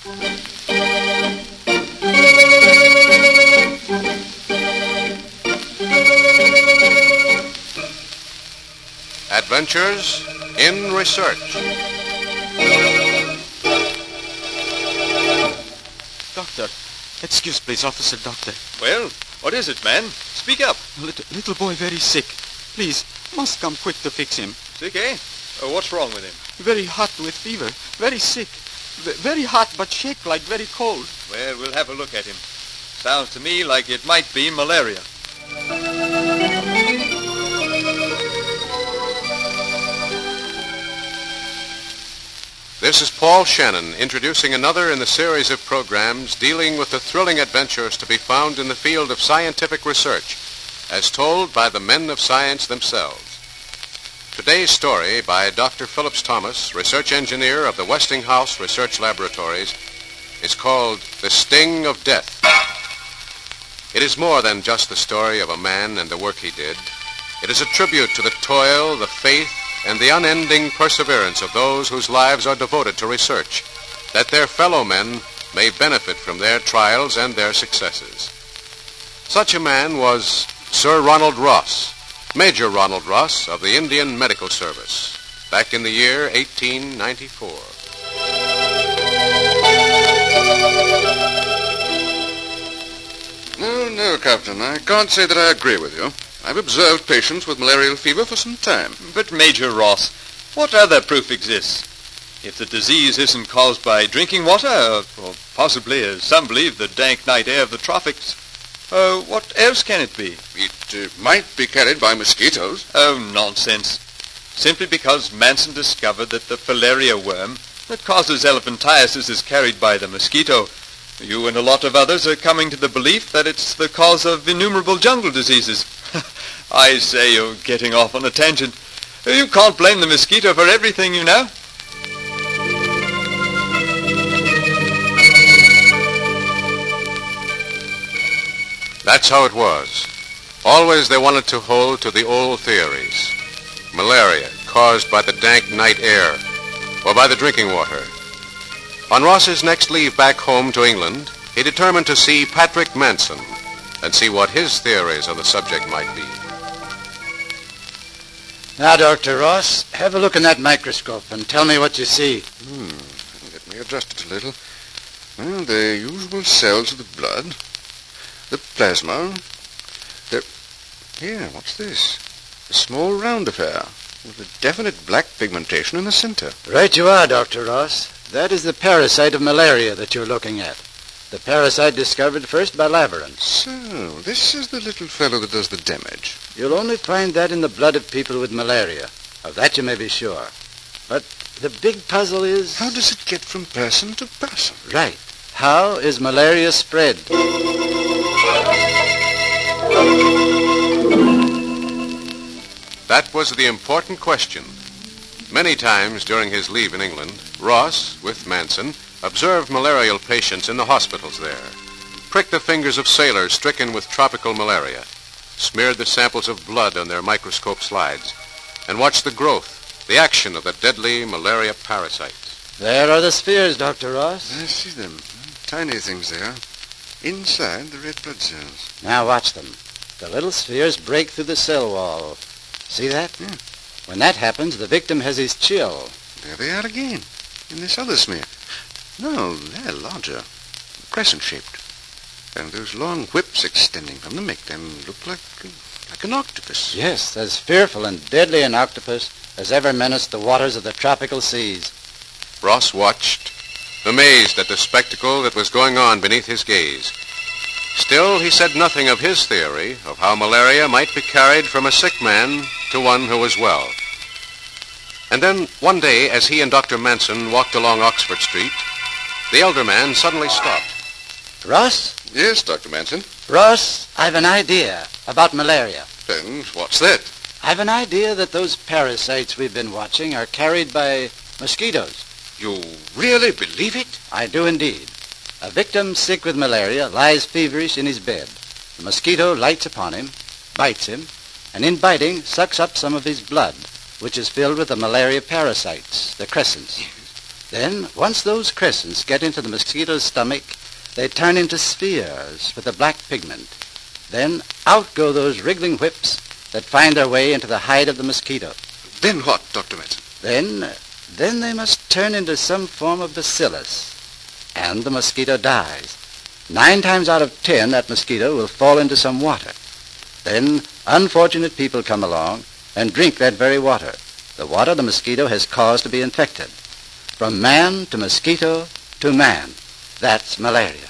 Adventures in Research. Doctor, excuse please, Officer Doctor. Well, what is it, man? Speak up. Little boy very sick. Please, must come quick to fix him. Sick, eh? What's wrong with him? Very hot with fever. Very sick. Very hot but shake like very cold. Well, we'll have a look at him. Sounds to me like it might be malaria. This is Paul Shannon introducing another in the series of programs dealing with the thrilling adventures to be found in the field of scientific research, as told by the men of science themselves. Today's story by Dr. Phillips Thomas, research engineer of the Westinghouse Research Laboratories, is called The Sting of Death. It is more than just the story of a man and the work he did. It is a tribute to the toil, the faith, and the unending perseverance of those whose lives are devoted to research, that their fellow men may benefit from their trials and their successes. Such a man was Sir Ronald Ross, Major Ronald Ross of the Indian Medical Service, back in the year 1894. No, Captain, I can't say that I agree with you. I've observed patients with malarial fever for some time. But, Major Ross, what other proof exists? If the disease isn't caused by drinking water, or possibly, as some believe, the dank night air of the tropics, what else can it be? It might be carried by mosquitoes. Oh, nonsense. Simply because Manson discovered that the filaria worm that causes elephantiasis is carried by the mosquito, you and a lot of others are coming to the belief that it's the cause of innumerable jungle diseases. I say, you're getting off on a tangent. You can't blame the mosquito for everything, you know. That's how it was. Always they wanted to hold to the old theories. Malaria caused by the dank night air or by the drinking water. On Ross's next leave back home to England, he determined to see Patrick Manson and see what his theories on the subject might be. Now, Dr. Ross, have a look in that microscope and tell me what you see. Let me adjust it a little. Well, the usual cells of the blood, the plasma. Here, what's this? A small round affair with a definite black pigmentation in the center. Right you are, Dr. Ross. That is the parasite of malaria that you're looking at. The parasite discovered first by Laveran. So, this is the little fellow that does the damage. You'll only find that in the blood of people with malaria. Of that you may be sure. But the big puzzle is... How does it get from person to person? Right. How is malaria spread? That was the important question. Many times during his leave in England, Ross, with Manson, observed malarial patients in the hospitals there, pricked the fingers of sailors stricken with tropical malaria, smeared the samples of blood on their microscope slides, and watched the growth, the action of the deadly malaria parasites. There are the spheres, Dr. Ross. I see them. Tiny things they are. Inside the red blood cells. Now watch them. The little spheres break through the cell wall. See that? Yeah. When that happens, the victim has his chill. There they are again, in this other smear. No, they're larger, crescent-shaped. And those long whips extending from them make them look like an octopus. Yes, as fearful and deadly an octopus as ever menaced the waters of the tropical seas. Ross watched, amazed at the spectacle that was going on beneath his gaze. Still, he said nothing of his theory of how malaria might be carried from a sick man to one who was well. And then, one day, as he and Dr. Manson walked along Oxford Street, the elder man suddenly stopped. Ross? Yes, Dr. Manson. Ross, I've an idea about malaria. And what's that? I've an idea that those parasites we've been watching are carried by mosquitoes. You really believe it? I do indeed. A victim sick with malaria lies feverish in his bed. The mosquito lights upon him, bites him, and in biting sucks up some of his blood, which is filled with the malaria parasites, the crescents. Then, once those crescents get into the mosquito's stomach, they turn into spheres with a black pigment. Then out go those wriggling whips that find their way into the hide of the mosquito. Then what, Dr. Madsen? Then they must turn into some form of bacillus, and the mosquito dies. 9 times out of 10, that mosquito will fall into some water. Then unfortunate people come along and drink that very water, the water the mosquito has caused to be infected. From man to mosquito to man. That's malaria.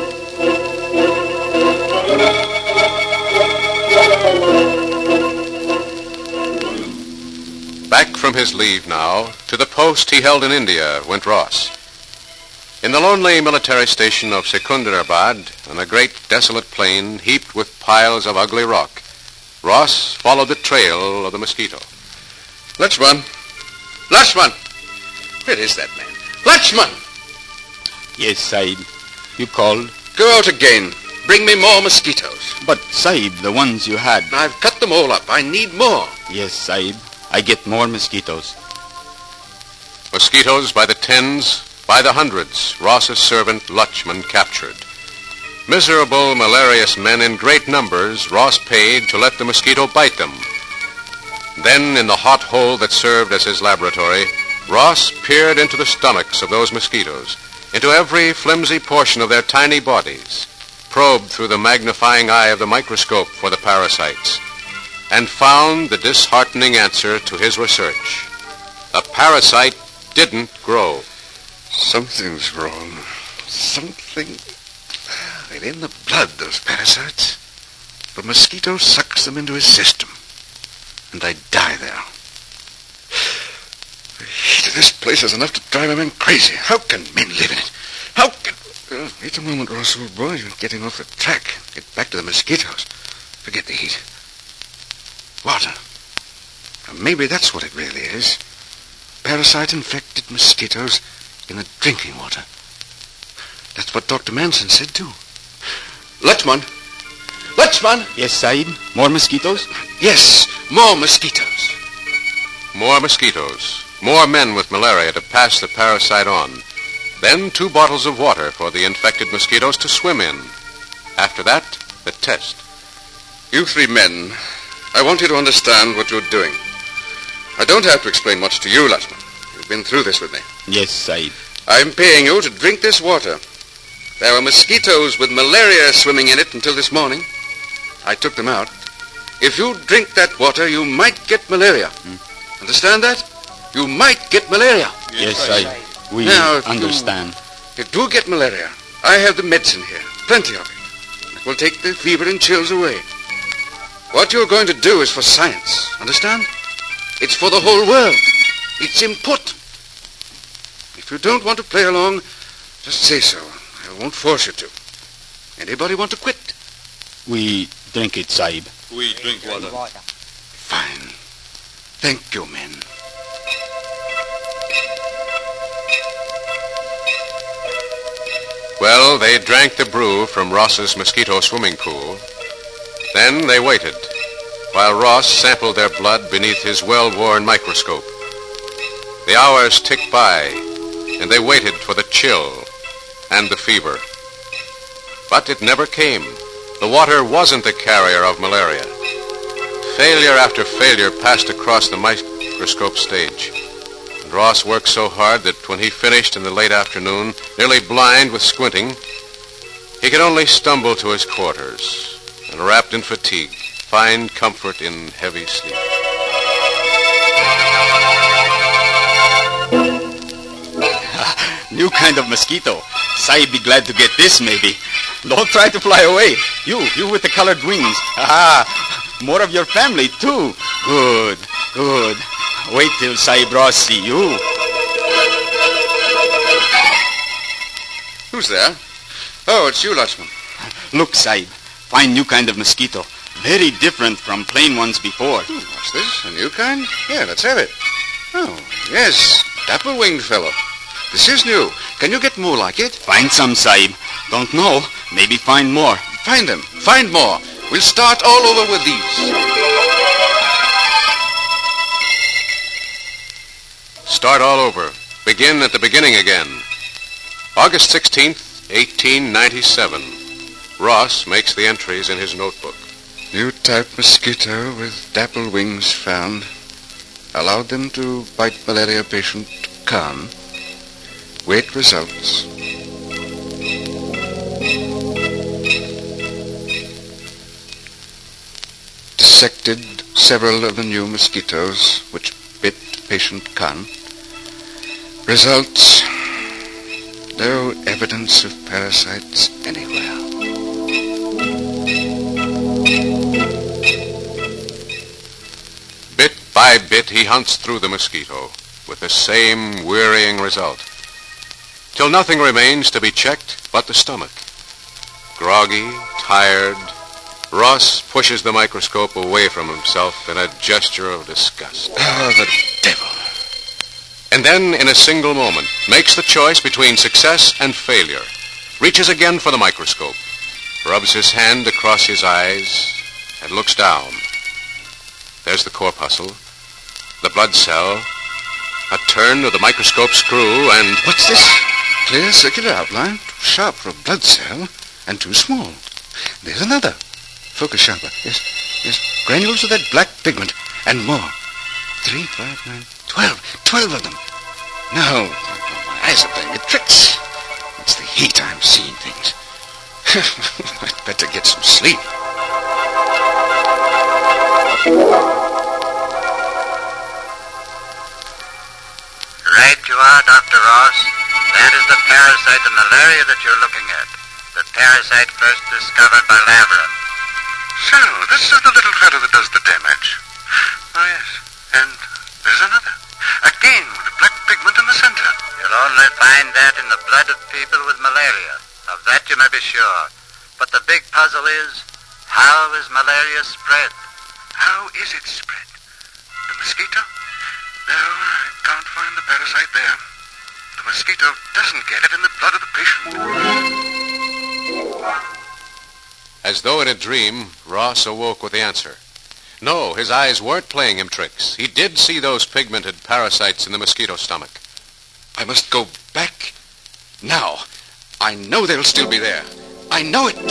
Back from his leave now, to the post he held in India, went Ross. In the lonely military station of Secunderabad, on a great desolate plain heaped with piles of ugly rock, Ross followed the trail of the mosquito. Lakshman! Lakshman! Where is that man? Lakshman! Yes, Sahib. You called? Go out again. Bring me more mosquitoes. But, Sahib, the ones you had. I've cut them all up. I need more. Yes, Sahib. I get more mosquitoes. Mosquitoes by the tens, by the hundreds, Ross's servant Lakshman captured. Miserable, malarious men in great numbers Ross paid to let the mosquito bite them. Then, in the hot hole that served as his laboratory, Ross peered into the stomachs of those mosquitoes, into every flimsy portion of their tiny bodies, probed through the magnifying eye of the microscope for the parasites, and found the disheartening answer to his research. The parasite didn't grow. Something's wrong. Something... They're in the blood, those parasites. The mosquito sucks them into his system, and they die there. The heat of this place is enough to drive a man crazy. How can men live in it? How can... wait a moment, Ross, old boy. You're getting off the track. Get back to the mosquitoes. Forget the heat. Water. Maybe that's what it really is. Parasite-infected mosquitoes in the drinking water. That's what Dr. Manson said, too. Lakshman! Lakshman! Yes, Sahib. More mosquitoes? Yes, more mosquitoes. More mosquitoes, more men with malaria to pass the parasite on. Then 2 bottles of water for the infected mosquitoes to swim in. After that, the test. You 3 men, I want you to understand what you're doing. I don't have to explain much to you, Lakshman. You've been through this with me. Yes, Sahib. I'm paying you to drink this water. There were mosquitoes with malaria swimming in it until this morning. I took them out. If you drink that water, you might get malaria. Understand that? You might get malaria. Yes, Sahib. We Now, understand. If you do get malaria, I have the medicine here. Plenty of it. It will take the fever and chills away. What you're going to do is for science. Understand? It's for the whole world. It's important. If you don't want to play along, just say so. I won't force you to. Anybody want to quit? We drink it, Sahib. We drink water. Fine. Thank you, men. Well, they drank the brew from Ross's mosquito swimming pool. Then they waited, while Ross sampled their blood beneath his well-worn microscope. The hours ticked by, and they waited for the chill and the fever. But it never came. The water wasn't the carrier of malaria. Failure after failure passed across the microscope stage. And Ross worked so hard that when he finished in the late afternoon, nearly blind with squinting, he could only stumble to his quarters and, wrapped in fatigue, find comfort in heavy sleep. New kind of mosquito. Sahib be glad to get this, maybe. Don't try to fly away. You with the colored wings. More of your family, too. Good. Wait till Sahib Ross see you. Who's there? Oh, it's you, Lakshman. Look, Sahib. Fine new kind of mosquito. Very different from plain ones before. What's this? A new kind? Yeah, let's have it. Oh, yes. Dapple-winged fellow. This is new. Can you get more like it? Find some, Sahib. Don't know. Maybe find more. Find them. Find more. We'll start all over with these. Start all over. begin at the beginning again. August 16th, 1897. Ross makes the entries in his notebook. New type mosquito with dapple wings found. Allowed them to bite malaria patient Khan. Wait results. Dissected several of the new mosquitoes which bit patient Khan. Results: no evidence of parasites anywhere. Bit by bit, he hunts through the mosquito with the same wearying result, till nothing remains to be checked but the stomach. Groggy, tired, Ross pushes the microscope away from himself in a gesture of disgust. Oh, the devil. And then, in a single moment, makes the choice between success and failure. Reaches again for the microscope, rubs his hand across his eyes, and looks down. There's the corpuscle, the blood cell, a turn of the microscope screw, and... What's this? Clear circular outline, too sharp for a blood cell, and too small. There's another. Focus sharper. Yes. Granules of that black pigment, and more. 3, 5, 9, 12. 12 of them. No, my eyes are playing me tricks. It's the heat I'm seeing things. I'd better get some sleep. Right you are, Dr. Ross. That is the parasite of malaria that you're looking at. The parasite first discovered by Laveran. So, this is the little fellow that does the damage. Oh, yes. And there's another. Again, with the black pigment in the center. You'll only find that in the blood of people with malaria. Of that you may be sure. But the big puzzle is, how is malaria spread? How is it spread? The mosquito? No, I can't find the parasite there. The mosquito doesn't get it in the blood of the patient. As though in a dream, Ross awoke with the answer. No, his eyes weren't playing him tricks. He did see those pigmented parasites in the mosquito stomach. I must go back now. I know they'll still be there. I know it.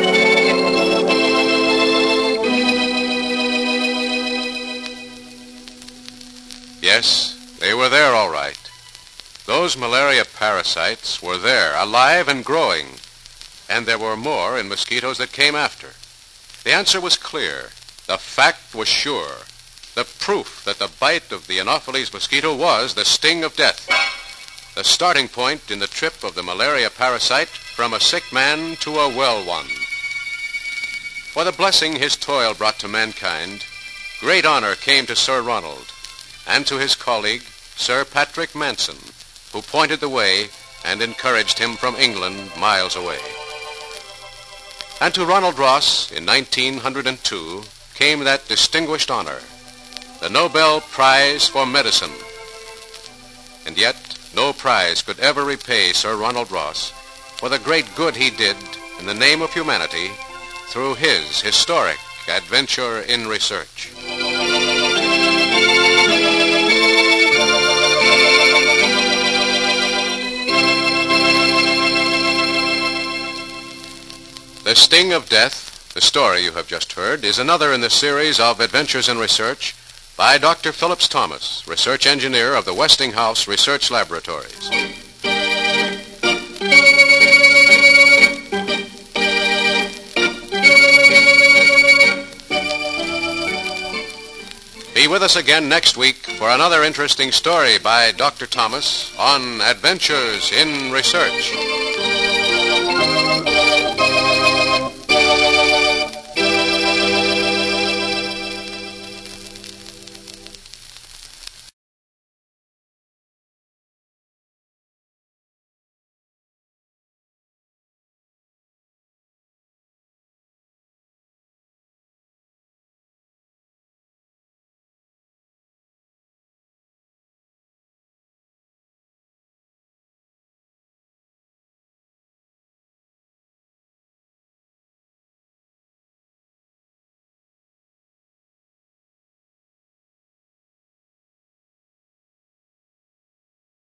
Yes, they were there all right. Those malaria parasites were there, alive and growing. And there were more in mosquitoes that came after. The answer was clear. The fact was sure. The proof that the bite of the Anopheles mosquito was the sting of death. The starting point in the trip of the malaria parasite from a sick man to a well one. For the blessing his toil brought to mankind, great honor came to Sir Ronald and to his colleague, Sir Patrick Manson, who pointed the way and encouraged him from England miles away. And to Ronald Ross, in 1902, came that distinguished honor, the Nobel Prize for Medicine. And yet, no prize could ever repay Sir Ronald Ross for the great good he did in the name of humanity through his historic adventure in research. The Sting of Death, the story you have just heard, is another in the series of Adventures in Research by Dr. Phillips Thomas, research engineer of the Westinghouse Research Laboratories. Be with us again next week for another interesting story by Dr. Thomas on Adventures in Research.